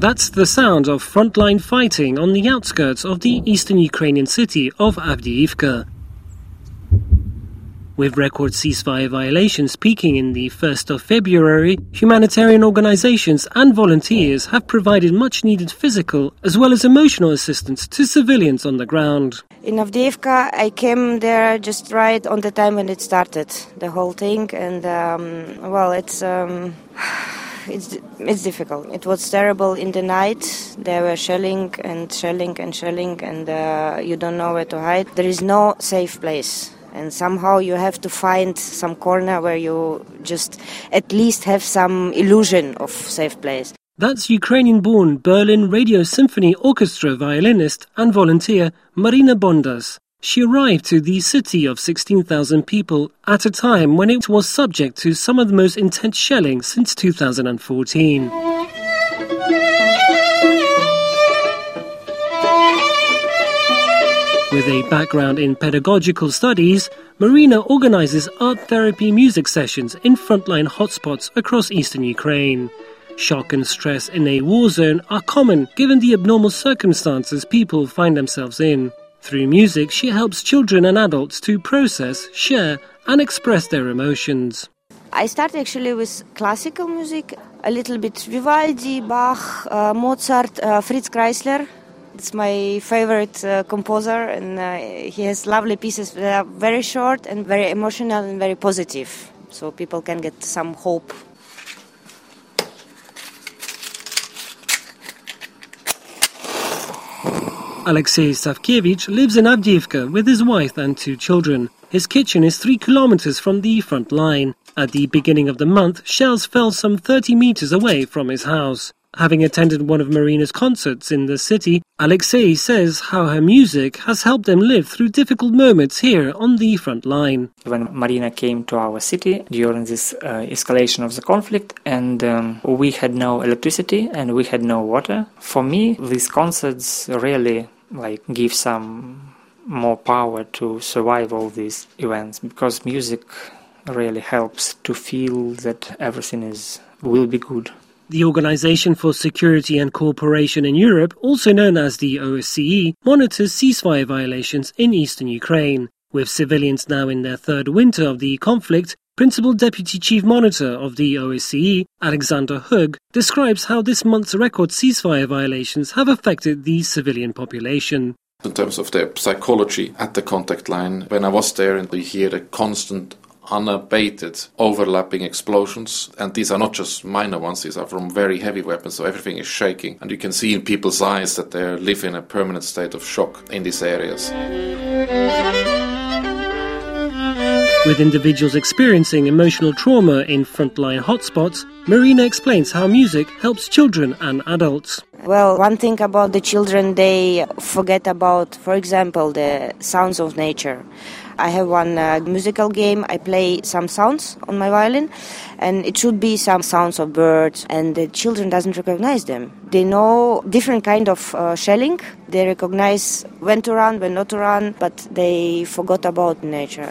That's the sound of frontline fighting on the outskirts of the eastern Ukrainian city of Avdiivka. With record ceasefire violations peaking in the 1st of February, humanitarian organizations and volunteers have provided much-needed physical as well as emotional assistance to civilians on the ground. In Avdiivka, I came there just right on the time when it started, the whole thing, and it's difficult. It was terrible in the night. There were shelling, and you don't know where to hide. There is no safe place. And somehow you have to find some corner where you just at least have some illusion of safe place. That's Ukrainian-born Berlin Radio Symphony Orchestra violinist and volunteer Marina Bondas. She arrived to the city of 16,000 people at a time when it was subject to some of the most intense shelling since 2014. With a background in pedagogical studies, Marina organizes art therapy music sessions in frontline hotspots across eastern Ukraine. Shock and stress in a war zone are common given the abnormal circumstances people find themselves in. Through music, she helps children and adults to process, share and express their emotions. I started actually with classical music, a little bit Vivaldi, Bach, Mozart, Fritz Kreisler. It's my favorite composer, and he has lovely pieces that are very short and very emotional and very positive, so people can get some hope. Alexei Savkievich lives in Avdiivka with his wife and 2 children. His kitchen is 3 kilometers from the front line. At the beginning of the month, shells fell some 30 meters away from his house. Having attended one of Marina's concerts in the city, Alexei says how her music has helped them live through difficult moments here on the front line. When Marina came to our city during this escalation of the conflict, and we had no electricity and we had no water, for me these concerts really give some more power to survive all these events, because music really helps to feel that everything will be good. The Organization for Security and Cooperation in Europe, also known as the OSCE, monitors ceasefire violations in eastern Ukraine. With civilians now in their 3rd winter of the conflict, Principal Deputy Chief Monitor of the OSCE, Alexander Hug, describes how this month's record ceasefire violations have affected the civilian population. In terms of the psychology at the contact line, when I was there and we hear the constant unabated overlapping explosions, and these are not just minor ones, these are from very heavy weapons, so everything is shaking, and you can see in people's eyes that they live in a permanent state of shock in these areas. With individuals experiencing emotional trauma in frontline hotspots, Marina explains how music helps children and adults. Well, one thing about the children, they forget about, for example, the sounds of nature. I have one musical game. I play some sounds on my violin, and it should be some sounds of birds, and the children doesn't recognize them. They know different kind of shelling. They recognize when to run, when not to run, but they forgot about nature.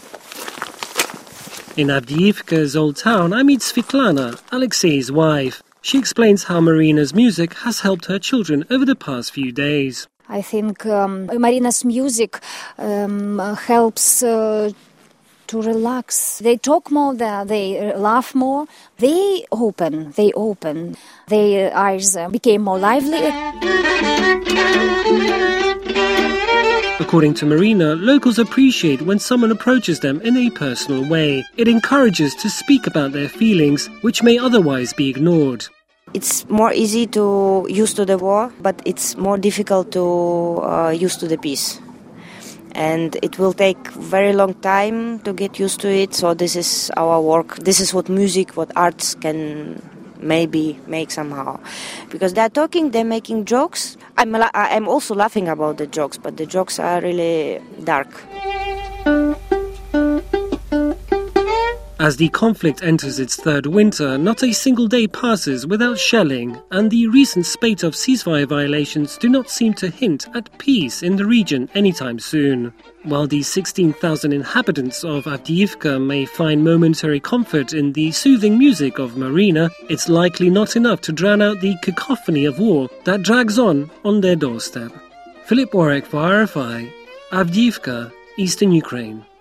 In Avdiivka's old town, I meet Svetlana, Alexei's wife. She explains how Marina's music has helped her children over the past few days. I think Marina's music helps to relax. They talk more, they laugh more. They open. Their eyes became more lively. According to Marina, locals appreciate when someone approaches them in a personal way. It encourages to speak about their feelings, which may otherwise be ignored. It's more easy to use to the war, but it's more difficult to use to the peace. And it will take very long time to get used to it, so this is our work. This is what music, what arts can maybe make somehow. Because they're talking, they're making jokes. I'm also laughing about the jokes, but the jokes are really dark. As the conflict enters its third winter, not a single day passes without shelling, and the recent spate of ceasefire violations do not seem to hint at peace in the region anytime soon. While the 16,000 inhabitants of Avdiivka may find momentary comfort in the soothing music of Marina, it's likely not enough to drown out the cacophony of war that drags on their doorstep. Philip Warwick for RFI, Avdiivka, Eastern Ukraine.